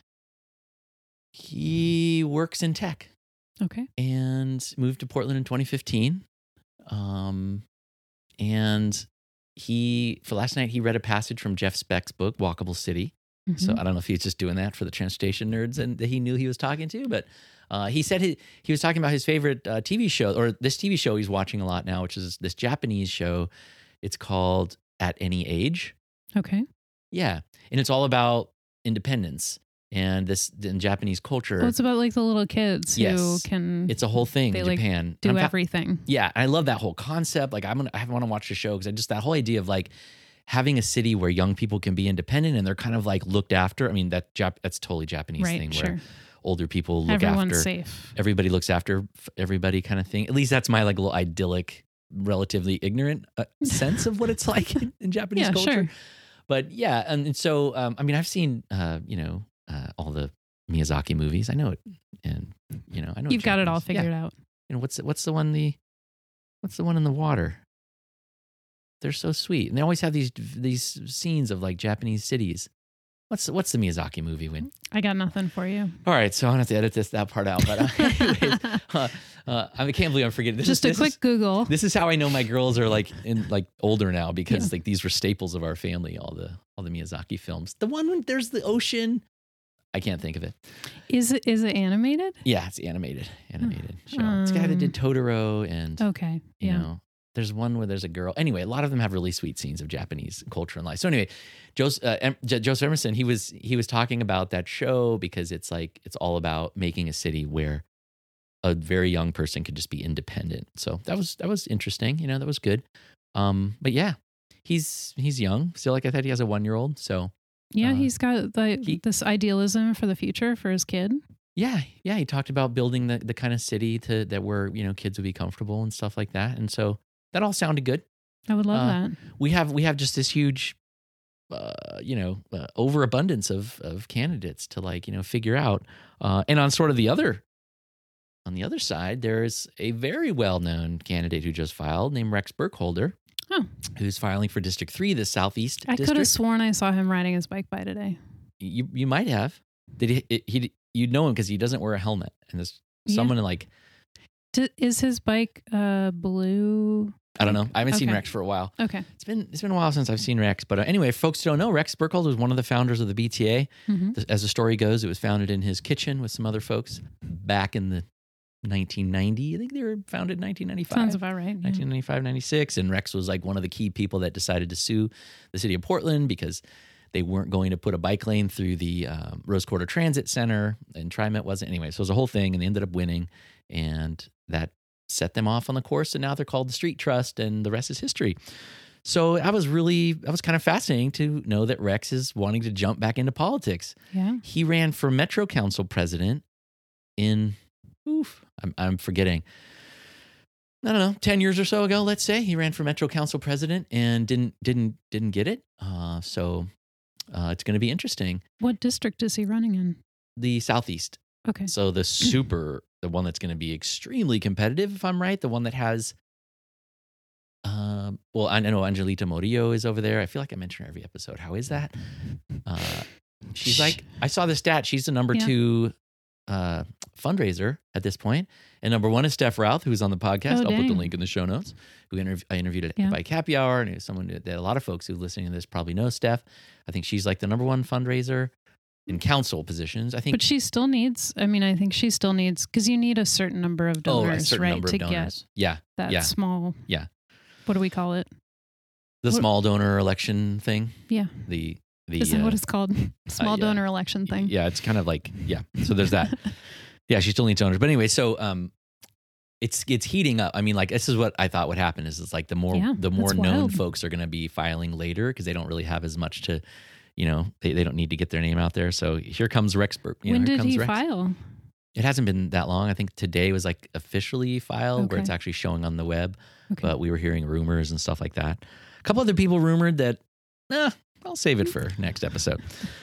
He works in tech Okay. and moved to Portland in twenty fifteen. Um, and he, for last night, he read a passage from Jeff Speck's book, Walkable City. So Mhm. I don't know if he's just doing that for the transportation nerds and that he knew he was talking to, but uh, he said he, he was talking about his favorite uh, T V show, or this T V show he's watching a lot now, which is this Japanese show. It's called At Any Age. Okay. Yeah. And it's all about independence and this in Japanese culture. Well, it's about like the little kids who Yes. can It's a whole thing They, in like, Japan. do I'm fa- everything. Yeah, I love that whole concept. Like, I'm gonna, I want to watch the show because I just that whole idea of like having a city where young people can be independent and they're kind of like looked after. I mean, that Jap- that's totally Japanese Right. thing Sure. where older people look Everyone's after safe. everybody, looks after f- everybody, kind of thing. At least that's my like little idyllic, relatively ignorant uh, sense of what it's like in, in Japanese Yeah, culture. sure. But yeah, and, and so um, I mean, I've seen uh, you know uh, all the Miyazaki movies. I know it, and you know I know You've got it all Japanese- yeah. figured out. You know, what's the, what's the one the what's the one in the water? They're so sweet, and they always have these these scenes of like Japanese cities. What's what's the Miyazaki movie? When I got nothing for you. all right, so I'm gonna have to edit this that part out. But uh, anyways, uh, uh, I can't believe I'm forgetting. This Just is, a this quick Is, Google. this is how I know my girls are like in like older now because Yeah. like these were staples of our family. All the all the Miyazaki films. The one when there's the ocean. I can't think of it. Is it is it animated? Yeah, it's animated, animated show. It's the guy that did Totoro and Okay. you Yeah. know, there's one where there's a girl. Anyway, a lot of them have really sweet scenes of Japanese culture and life. So anyway, Joseph, uh, em- J- Joseph Emerson, he was he was talking about that show because it's like it's all about making a city where a very young person could just be independent. So that was that was interesting. You know, that was good. Um, but yeah, he's he's young. Still, like I said, he has a one year old. So Yeah, Uh, he's got the, he- this idealism for the future for his kid. yeah, yeah, he talked about building the the kind of city to that where you know kids would be comfortable and stuff like that. And so that all sounded good. I would love Uh, that. we have we have just this huge uh, you know uh, overabundance of of candidates to like you know figure out uh, and on sort of the other on the other side there's a very well-known candidate who just filed named Rex Burkholder Oh. who's filing for District three, the Southeast I could District. have sworn I saw him riding his bike by today. you you might have did he, he, he you'd know him because he doesn't wear a helmet and there's Yeah. someone like D- is his bike uh blue? I don't know I haven't seen Okay. Rex for a while. Okay. It's been it's been a while since I've seen Rex, but uh, anyway, folks don't know Rex Burkholder was one of the founders of the B T A. hmm Th- As the story goes, it was founded in his kitchen with some other folks back in the nineteen ninety. I think they were founded in nineteen ninety-five. Sounds about right. Yeah. nineteen ninety-five, ninety-six. And Rex was like one of the key people that decided to sue the city of Portland because they weren't going to put a bike lane through the um, Rose Quarter Transit Center, and TriMet wasn't. Anyway, so it was a whole thing, and they ended up winning, and that set them off on the course, and now they're called the Street Trust, and the rest is history. So I was really, that was kind of fascinating to know that Rex is wanting to jump back into politics. Yeah. He ran for Metro Council president in, oof, I'm, I'm forgetting. I don't know, ten years or so ago, let's say. He ran for Metro Council president and didn't didn't didn't get it. Uh, so uh, it's going to be interesting. What district is he running in? The Southeast. Okay. So the super, the one that's going to be extremely competitive, if I'm right, the one that has, um, well, I know Angelita Murillo is over there. I feel like I mention her every episode. How is that? Uh, she's like, I saw the stat. She's the number Yeah. two uh, fundraiser at this point. And number one is Steph Routh, who's on the podcast. Oh, I'll put the dang. link in the show notes. Who interv- I interviewed at Yeah. Bike Happy Hour, and it was someone that a lot of folks who are listening to this probably know Steph. I think she's like the number one fundraiser in council positions. I think. But she still needs, I mean, I think she still needs, because you need a certain number of oh, a donors, certain right? number To of donors. get Yeah, that yeah. small, Yeah. what do we call it? the What- small donor election thing. Yeah. The the Is that uh, what it's called? Small yeah. donor election thing. Yeah, it's kind of like yeah. So there's that. Yeah, she still needs donors. But anyway, so um, it's it's heating up. I mean, like this is what I thought would happen is it's like the more Yeah, the more that's known wild. folks are going to be filing later because they don't really have as much to, you know, they, they don't need to get their name out there. So here comes Rex. You know, When here did comes he Rex. file? It hasn't been that long. I think today was like officially filed where Okay. it's actually showing on the web. Okay. But we were hearing rumors and stuff like that. A couple other people rumored that, eh, I'll save it for next episode.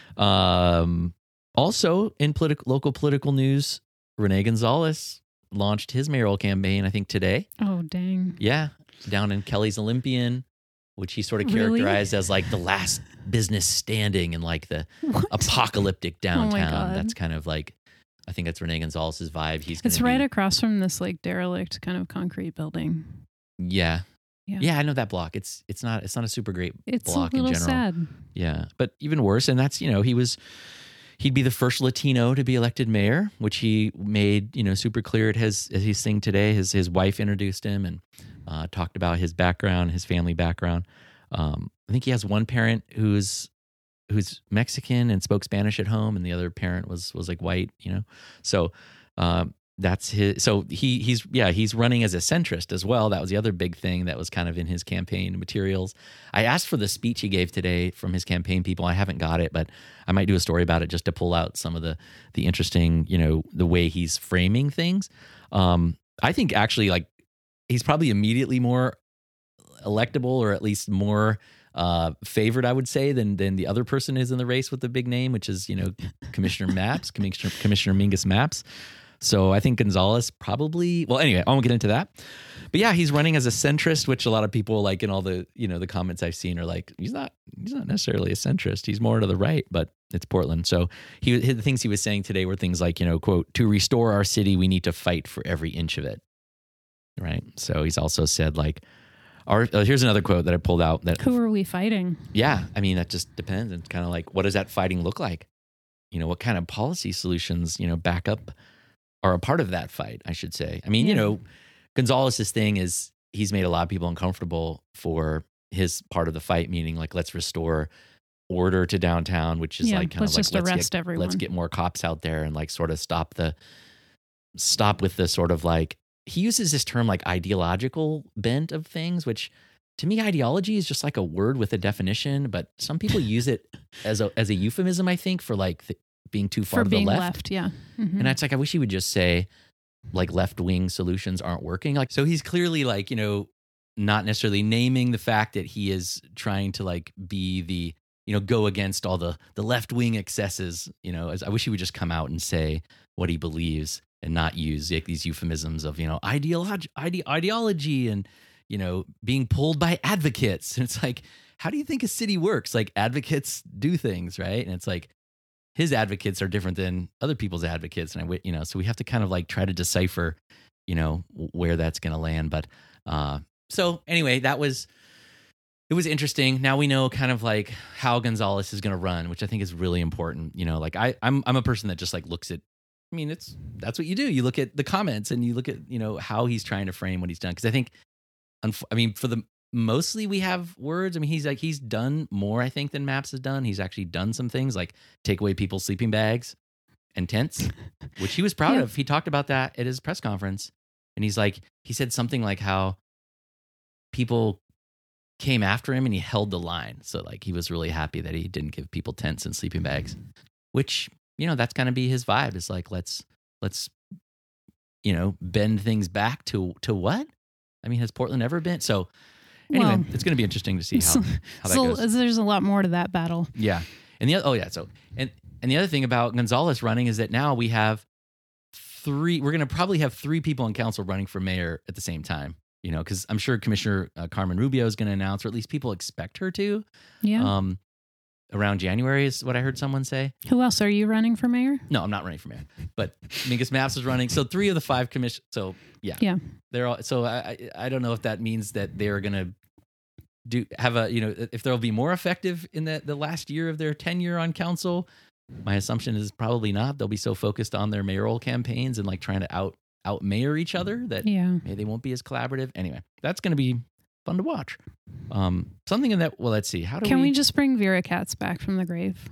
Um, also, in politi- local political news, Rene Gonzalez launched his mayoral campaign, I think today. Oh, dang. Yeah, down in Kelly's Olympian, which he sort of Really? characterized as like the last business standing in like the What? apocalyptic downtown. God. That's kind of like, I think that's Rene Gonzalez's vibe. He's gonna It's right be, across from this like derelict kind of concrete building. yeah. Yeah. Yeah, I know that block. It's it's not it's not a super great It's block a in little general. sad. Yeah, but even worse, and that's you know he was he'd be the first Latino to be elected mayor, which he made you know super clear at his at his thing today. His his wife introduced him and uh, talked about his background, his family background. Um, I think he has one parent who's who's Mexican and spoke Spanish at home, and the other parent was was like white. You know, so. Um, That's his. So he he's yeah he's running as a centrist as well. That was the other big thing that was kind of in his campaign materials. I asked for the speech he gave today from his campaign people. I haven't got it, but I might do a story about it just to pull out some of the the interesting you know the way he's framing things. Um, I think actually like he's probably immediately more electable or at least more uh, favored, I would say, than than the other person is in the race with the big name, which is you know Commissioner Maps, Commissioner Commissioner Mingus Maps. So I think Gonzalez probably, well, anyway, I won't get into that. But yeah, he's running as a centrist, which a lot of people like in all the, you know, the comments I've seen are like, he's not, he's not necessarily a centrist. He's more to the right, but it's Portland. So he, the things he was saying today were things like, you know, quote, to restore our city, we need to fight for every inch of it. Right. So he's also said like, our, uh, here's another quote that I pulled out that, Who are we fighting? yeah, I mean, that just depends. It's kind of like, what does that fighting look like? You know, what kind of policy solutions, you know, back up are a part of that fight, I should say. I mean, you Yeah. know, Gonzalez's thing is he's made a lot of people uncomfortable for his part of the fight, meaning like, let's restore order to downtown, which is Yeah, like kind let's of like, just let's arrest get, everyone. let's get more cops out there and like sort of stop the, stop with the sort of like, he uses this term like ideological bent of things, which to me, ideology is just like a word with a definition, but some people use it as a, as a euphemism, I think, for like the, being too far For to being the left. left, yeah. Mhm. And that's like, I wish he would just say like left wing solutions aren't working. Like, so he's clearly like, you know, not necessarily naming the fact that he is trying to like be the, you know, go against all the, the left wing excesses, you know, as I wish he would just come out and say what he believes and not use like these euphemisms of, you know, ideology, ide- ideology and, you know, being pulled by advocates. And it's like, how do you think a city works? Like advocates do things, right? And it's like, his advocates are different than other people's advocates. And I, wi- you know, so we have to kind of like try to decipher, you know, where that's going to land. But, uh, so anyway, that was, it was interesting. Now we know kind of like how Gonzalez is going to run, which I think is really important. You know, like I, I'm, I'm a person that just like looks at, I mean, it's, that's what you do. You look at the comments and you look at, you know, how he's trying to frame what he's done. Cause I think, unf- I mean, for the, mostly we have words. I mean, he's like, he's done more, I think, than Maps has done. He's actually done some things like take away people's sleeping bags and tents, which he was proud Yeah. of. He talked about that at his press conference. And he's like, he said something like how people came after him and he held the line. So like, he was really happy that he didn't give people tents and sleeping bags, which, you know, that's going to be his vibe. It's like, let's, let's, you know, bend things back to, to what? I mean, has Portland ever been? So, anyway, Well, it's going to be interesting to see how, how that so goes. there's a lot more to that battle. Yeah. And the other, oh yeah. So, and, and the other thing about Gonzalez running is that now we have three, we're going to probably have three people in council running for mayor at the same time, you know, cause I'm sure Commissioner uh, Carmen Rubio is going to announce, or at least people expect her to. Yeah. Um, around January is what I heard someone say. Who else are you running for mayor? No, I'm not running for mayor, but Mingus Maps is running. So three of the five commission. So yeah, Yeah. they're all. So I I, I don't know if that means that they're gonna do have a you know if they'll be more effective in the the last year of their tenure on council. My assumption is probably not. They'll be so focused on their mayoral campaigns and like trying to out out mayor each other that Yeah. maybe they won't be as collaborative. Anyway, that's gonna be fun to watch. Um, something in that. Well, let's see. How do Can we? we just bring Vera Katz back from the grave?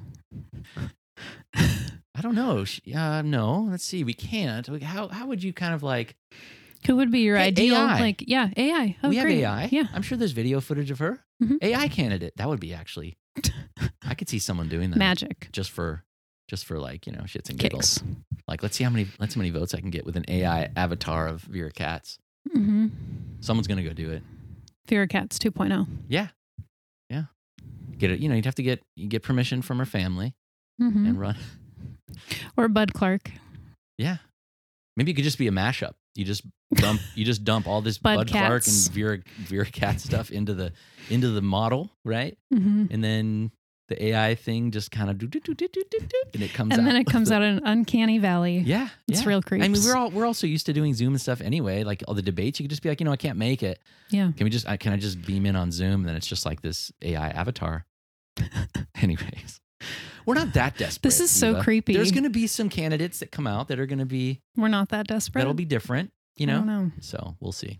I don't know. Uh, no, let's see. We can't. Like, How how would you kind of like? Who would be your Hey, ideal? A I. Like, yeah, A I. Oh, we have great. A I. Yeah. I'm sure there's video footage of her. Mhm. A I candidate. That would be actually. I could see someone doing that Magic. just for, just for like you know shits and giggles. Kicks. Like let's see how many let's see how many votes I can get with an A I avatar of Vera Katz. Mm-hmm. Someone's gonna go do it. Vera Katz two point oh. Yeah, yeah. Get it. You know you'd have to get you get permission from her family Mm-hmm. and run. Or Bud Clark. Yeah. Maybe it could just be a mashup. You just dump you just dump all this Bud Bud, Clark Katz. and Vera Vera Katz stuff into the into the model, right? Mm-hmm. And then the A I thing just kind of do do do do do do do, and it comes out. And then it with comes the- out in Uncanny Valley. Yeah, It's yeah. real creeps. I mean, we're all we're also used to doing Zoom and stuff anyway. Like all the debates, you could just be like, you know, I can't make it. Yeah. Can we just? I Can I just beam in on Zoom? And then it's just like this A I avatar. Anyways, we're not that desperate. This is so Eva. creepy. There's going to be some candidates that come out that are going to be We're not that desperate. that'll be different. You I know, don't know. so we'll see.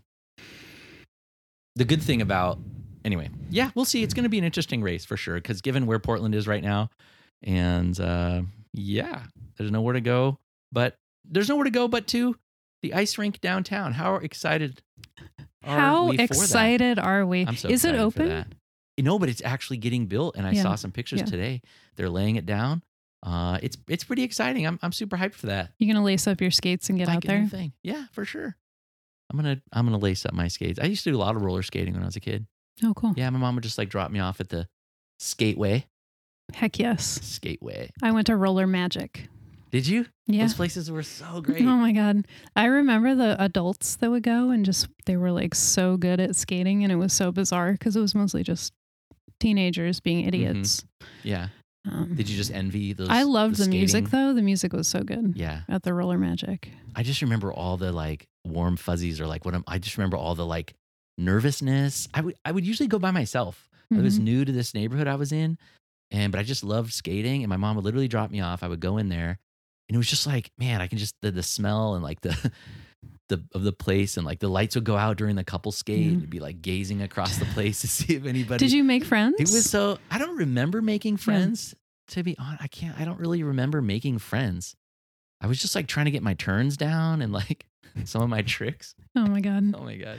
The good thing about, anyway, yeah, we'll see. It's going to be an interesting race for sure. Because given where Portland is right now, and uh, yeah, there's nowhere to go, but there's nowhere to go but to the ice rink downtown. How excited are How we for that? excited are we? I'm so Is it excited for open? that. You know, but it's actually getting built, and I Yeah. saw some pictures Yeah. today. They're laying it down. Uh, it's it's pretty exciting. I'm I'm super hyped for that. You gonna lace up your skates and get Like out there? anything. Yeah, for sure. I'm gonna I'm gonna lace up my skates. I used to do a lot of roller skating when I was a kid. Oh, cool. Yeah, my mom would just like drop me off at the skateway. Heck yes. Skateway. I went to Roller Magic. Did you? Yeah. Those places were so great. Oh my God. I remember the adults that would go and just, they were like so good at skating, and it was so bizarre because it was mostly just teenagers being idiots. Yeah. Um, Did you just envy those? I loved the, skating? music though. The music was so good Yeah. at the Roller Magic. I just remember all the like warm fuzzies or like what I'm, I just remember all the like nervousness. I would I would usually go by myself. I was Mhm. new to this neighborhood I was in, and but I just loved skating. And my mom would literally drop me off. I would go in there, and it was just like, man, I can just the, the smell and like the the of the place, and like the lights would go out during the couple skate. Yeah. It'd be like gazing across the place to see if anybody. Did you make friends? It was so. I don't remember making friends. To be honest, I can't. I don't really remember making friends. I was just like trying to get my turns down and like some of my tricks. Oh my God. Oh my god.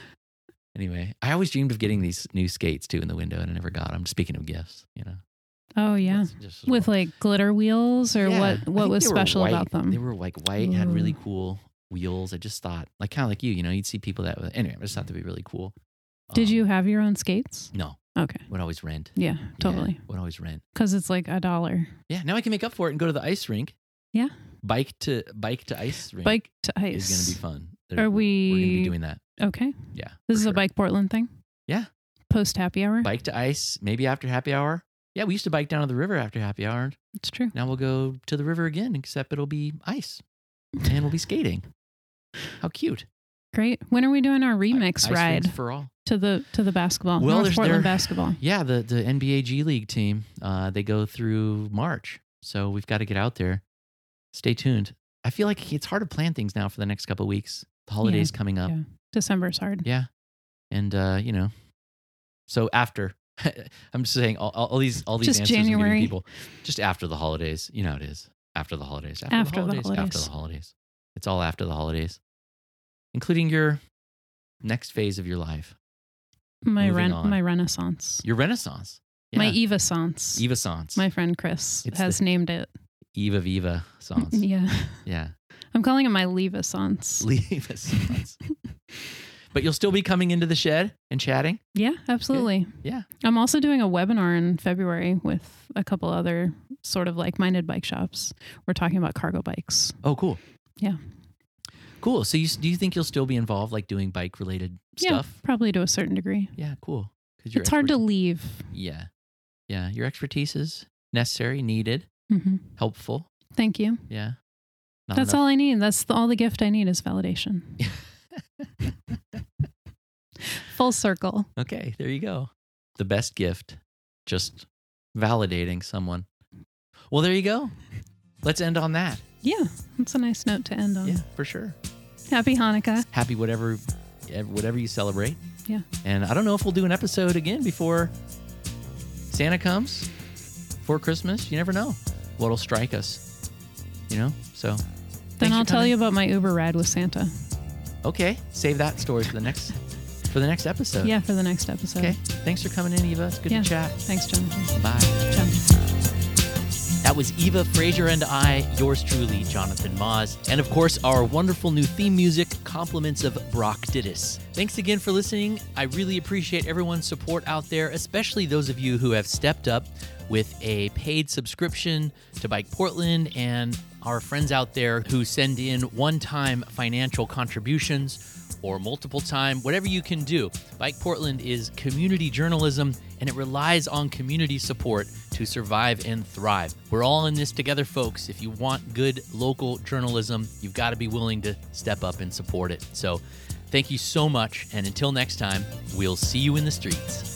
Anyway, I always dreamed of getting these new skates too in the window, and I never got them. Speaking of gifts, you know. Oh yeah. That's just- With like glitter wheels, or Yeah, what? I What think was they were special white. about them? They were like white, had really Ooh. cool wheels. I just thought, like kind of like you, you know, you'd see people that. Anyway, I just thought they'd be really cool. Did Um, you have your own skates? No, Okay. would always rent. Yeah, totally. Yeah, would always rent. Because it's like a dollar. Yeah, now I can make up for it and go to the ice rink. Yeah. Bike to bike to ice rink. Bike to ice. is going to be fun. Are There- we? We're going to be doing that. Okay. Yeah. This for is sure. a Bike Portland thing. Yeah. Post happy hour. Bike to ice, maybe after happy hour. Yeah, we used to bike down to the river after happy hour. It's true. Now we'll go to the river again, except it'll be ice, and we'll be skating. How cute! Great. When are we doing our remix Ice ride rinks for all. to the to the basketball? Well, North there's Portland there- basketball. Yeah, the the N B A G League team. Uh, they go through March, so we've got to get out there. Stay tuned. I feel like it's hard to plan things now for the next couple of weeks. The holidays coming up. Yeah. December's hard. Yeah. And, uh, you know, so after, I'm just saying all, all all these, all these Just answers I'm giving January. people, just after the holidays, you know, how it is after the holidays, after, After the, the holidays, after holidays. the holidays. It's all after the holidays, including your next phase of your life, My Moving ren- on. my renaissance. your renaissance. My Yeah. Eva Sans. Eva Sans. My friend Chris It's has the- named it. Eva Viva Sans. Yeah. Yeah. I'm calling it my Leva Sans. Eva Sans. But you'll still be coming into the shed and chatting. Yeah, absolutely. Yeah. I'm also doing a webinar in February with a couple other sort of like-minded bike shops. We're talking about cargo bikes. Oh, cool. Yeah. Cool. So you, do you think you'll still be involved, like doing bike related Yeah, stuff? probably to a certain degree. Yeah, cool. 'Cause your It's hard to expertise- leave. Yeah. Yeah, your expertise is necessary, needed, Mm-hmm. helpful. Thank you. Yeah. Not That's enough. all I need. That's the, all the gift I need is validation. Full circle. Okay, there you go. The best gift, just validating someone. Well, there you go. Let's end on that. Yeah, that's a nice note to end on. Yeah, for sure. Happy Hanukkah. Happy whatever, whatever you celebrate. Yeah. And I don't know if we'll do an episode again before Santa comes, before Christmas. You never know what'll strike us, you know? So Then I'll tell you about my Uber ride with Santa. Okay, save that story for the next for the next episode. Yeah, for the next episode. Okay, thanks for coming in, Eva. It's good yeah. to chat. Thanks, Jonathan. Bye. Ciao. That was Eva Frazier and I, yours truly, Jonathan Moz. And of course, our wonderful new theme music, Compliments of Brock Didis. Thanks again for listening. I really appreciate everyone's support out there, especially those of you who have stepped up with a paid subscription to Bike Portland and our friends out there who send in one-time financial contributions or multiple time, whatever you can do. Bike Portland is community journalism, and it relies on community support to survive and thrive. We're all in this together, folks. If you want good local journalism, you've got to be willing to step up and support it. So thank you so much, and until next time, we'll see you in the streets.